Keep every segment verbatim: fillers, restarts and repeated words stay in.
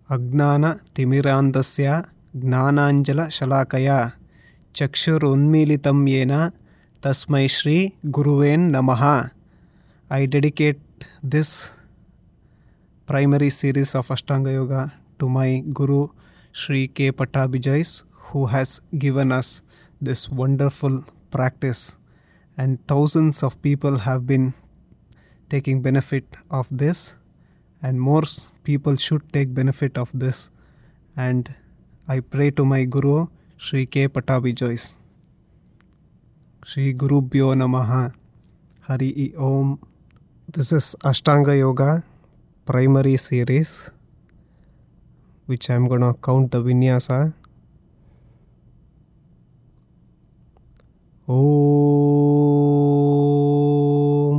अज्ञानतिमिरान्धस्य ज्ञानाञ्जनशलाकया चक्षुरुन्मीलितं येन तस्मै श्री गुरुवे नमः. I dedicate this primary series of Ashtanga Yoga to my Guru Sri K. Pattabhijay, who has given us this wonderful practice, and thousands of people have been taking benefit of this, and more people should take benefit of this. And I pray to my Guru Sri K. Pattabhijay. Shri Gurubhyo Namaha. Hari Om. This is Ashtanga Yoga primary series, which I am going to count the vinyasa. Om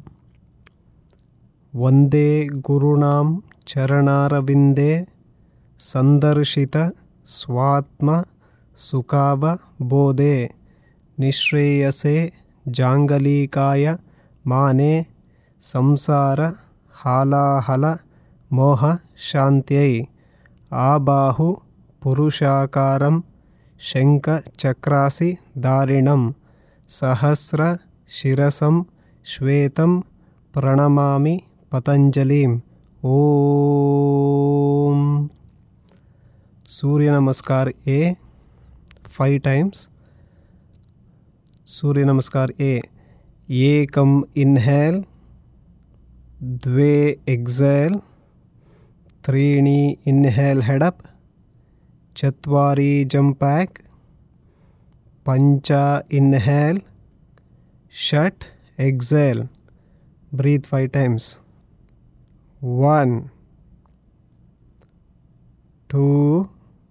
Vande Gurunam Charanarvinde Sandarshita Swatma Sukaba Bodhe Nishreyase Jangalikaya Mane Samsara Halahala Moha Shantyai Abahu Purushakaram Shanka Chakrasi Darinam Sahasra Shirasam Shvetam Pranamami Patanjalim. Om. Surya Namaskar A five times. Surya Namaskar A. Ekam inhale, Dve exhale, Trini inhale head up, Chatvari jump back, Pancha inhale, Shat exhale. Breathe five times. One, two,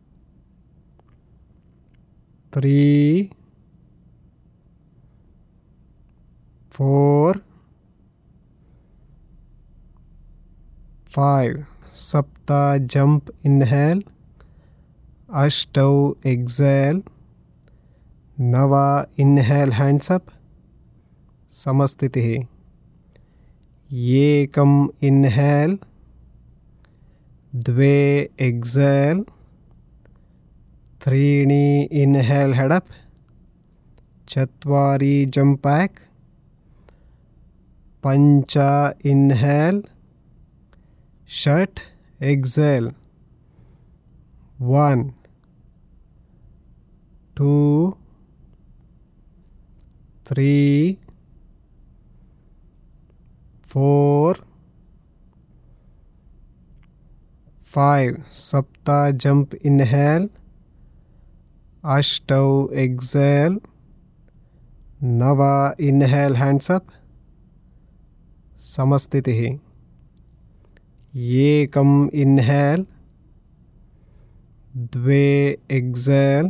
three, four, five. Sapta jump inhale, Ashtau exhale, Nava inhale hands up, Samastitihi. Ekam inhale, Dve exhale, Trini inhale head up, Chatvari jump back, Pancha inhale, Shat exhale. One, two, three, four, five. Sapta jump inhale, Ashtau exhale, Nava inhale hands up, Samastitihi. Ekam inhale, Dve exhale,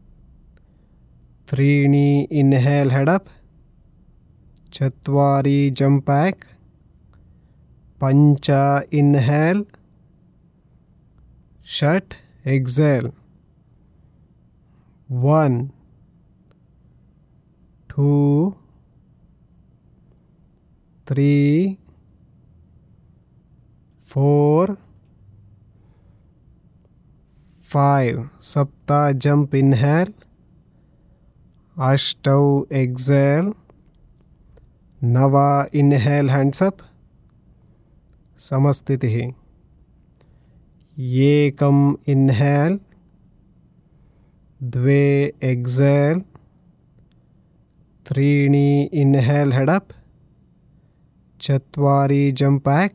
Trini inhale head up, Chatvari jump back, Pancha inhale, Shat exhale. One, two, three, four, five. Sapta jump inhale, Ashtau exhale, Nava inhale hands up, Samastitihi. Ekam inhale, Dve exhale, Trini inhale head up, Chatvari jump back,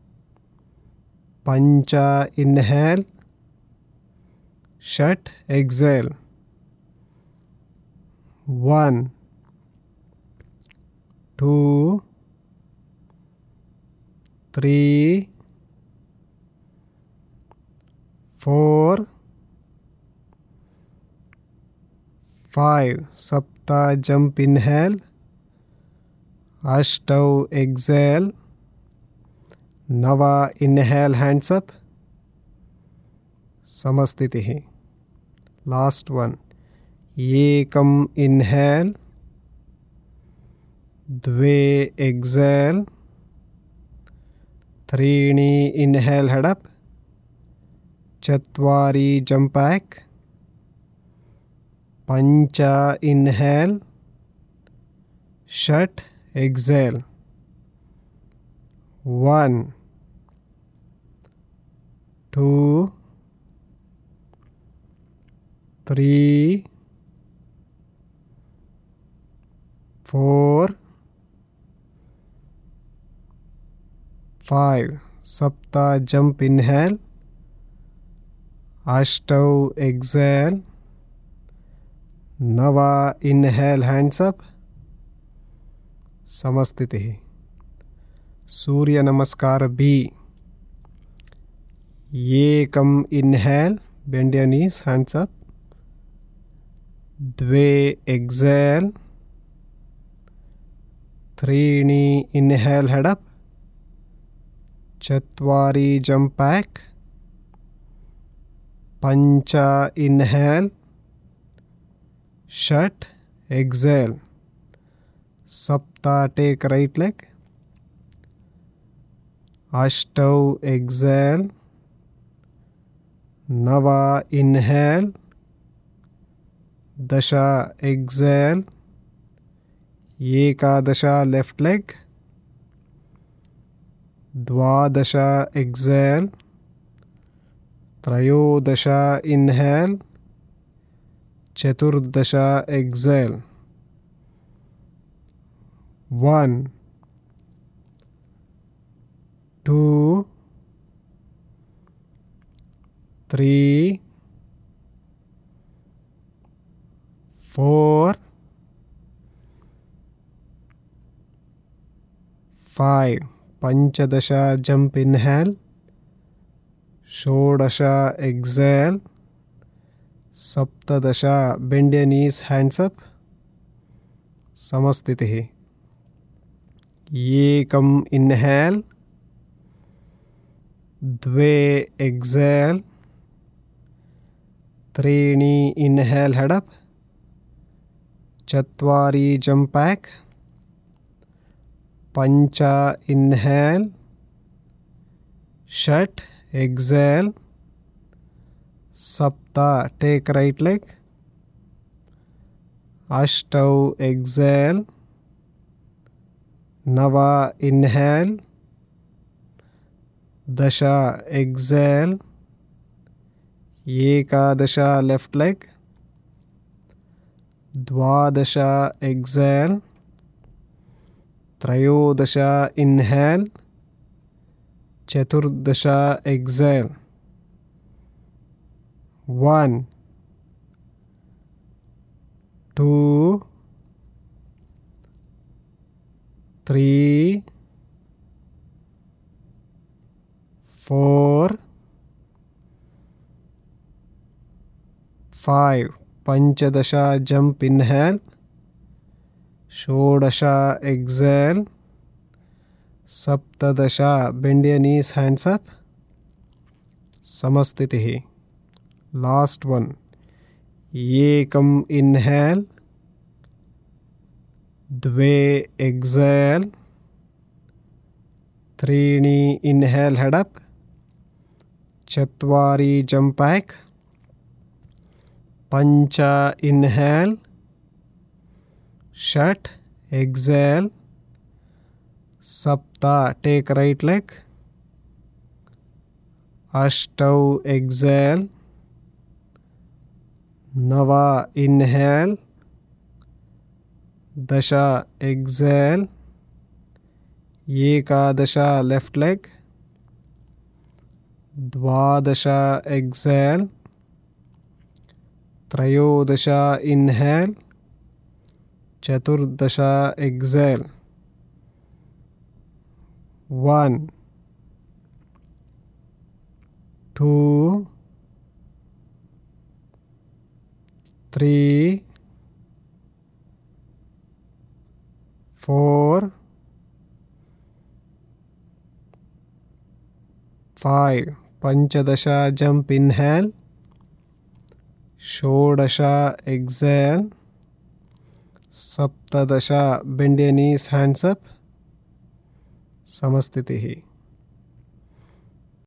Pancha inhale, Shat exhale. One, two, three, four, five. Sapta jump inhale, Ashtau exhale, Nava inhale hands up, Samastitihi. Last one. Ekam inhale, Dve exhale, Trini inhale head up, चत्वारि jump back, पंच inhale, षट exhale, one, two, three, four, five. सप्त jump inhale, अष्टौ exhale, नव inhale hands up, समस्थितिः। Surya Namaskar B, एकम inhale, bend your knees, hands up, द्वे exhale, त्रीणि इनहेल हेड अप, चत्वारि जंप बैक, पंच इनहेल, षट एक्सेल, सप्त टेक राइट लेग, अष्टौ एक्सेल, नव इनहेल, दश एक्सेल, एकादश लेफ्ट लेग, द्वादश एक्सेल, त्रयोदश इनहेल, चतुर्दश exhale, one, two, three, four, five. पंचदश जंप इनहेल, षोडश एक्सेल, सप्तदश bend your knees, hands up, समस्थितिः। एकम इनहेल, द्वे एक्सेल, त्रीणि इनहेल हेड अप, चत्वारि जंप बैक, पंच इनहेल, षट एक्सेल, सप्त टेक राइट लेग, अष्टौ एक्सेल, नव इनहेल, दश एक्सेल, एकादश लेफ्ट लेग, द्वादश एक्सेल, त्रयोदश इनहेल, चतुर्दश exhale, one, two, three, four, five. पंचदश जंप इनहेल, षोडश एक्सेल, सप्तदश bend your knees, hands up, समस्थितिः। लास्ट वन, एकम इनहेल, द्वे एक्सेल, त्रीणि इनहेल हेड अप, चत्वारि जंप बैक, पंच इनहेल, षट एक्सेल, सप्त टेक राइट लेग, अष्टौ एक्सेल, नव इनहेल, दश एक्सेल, एकादश लेफ्ट लेग, द्वादश एक्सेल, त्रयोदश इनहेल, चतुर्दश exhale, one, two, three, four, five. पंचदश जंप इनहेल, षोडश एक्सेल, सप्तदश bend your knees, hands up, समस्थितिः।